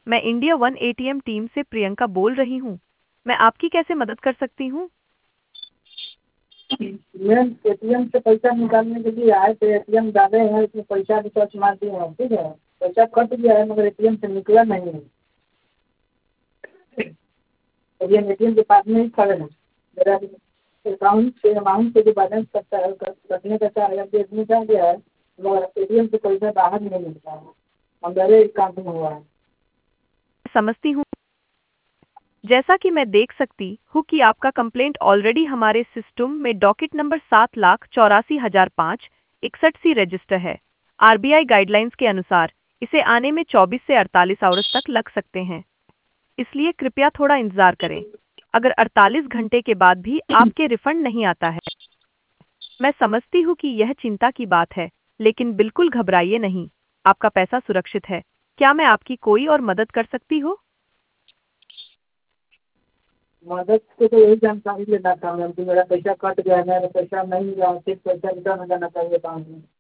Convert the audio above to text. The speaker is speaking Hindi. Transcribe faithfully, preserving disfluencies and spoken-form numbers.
मैं इंडिया वन एटीएम टीम से प्रियंका बोल रही हूँ। मैं आपकी कैसे मदद कर सकती हूँ? मैम एटीएम से पैसा निकालने के लिए आए थे, एटीएम डाले हैं, इसमें पैसा भी सर्च मार दिए हैं, ठीक है। पैसा कट गया है मगर एटीएम से निकला नहीं है। अभी हम एटीएम के पास में ही खड़े हैं। मेरा अकाउंट से अमाउंट से जो बैलेंस कटता है कट कटने का चार्ज अभी एडमिट आ गया है, मगर एटीएम से पैसा बाहर नहीं निकला है। अंदर ही अकाउंट में हुआ है। समझती हूँ। जैसा कि मैं देख सकती हूँ कि आपका कंप्लेंट ऑलरेडी हमारे सिस्टम में डॉकेट नंबर सात लाख चौरासी हजार पाँच इकसठ सी रजिस्टर है। आरबीआई गाइडलाइंस के अनुसार इसे आने में चौबीस से अड़तालीस आवर्स तक लग सकते हैं, इसलिए कृपया थोड़ा इंतजार करें। अगर अड़तालीस घंटे के बाद भी आपके रिफंड नहीं आता है, मैं समझती हूँ कि यह चिंता की बात है, लेकिन बिल्कुल घबराइए नहीं। आपका पैसा सुरक्षित है। क्या मैं आपकी कोई और मदद कर सकती हूँ? मदद से तो यही जानकारी लेना था मैम कि मेरा पैसा कट गया है, मेरा पैसा नहीं मिला, सिर्फ पैसा रिटर्न हो जाना चाहिए अकाउंट में।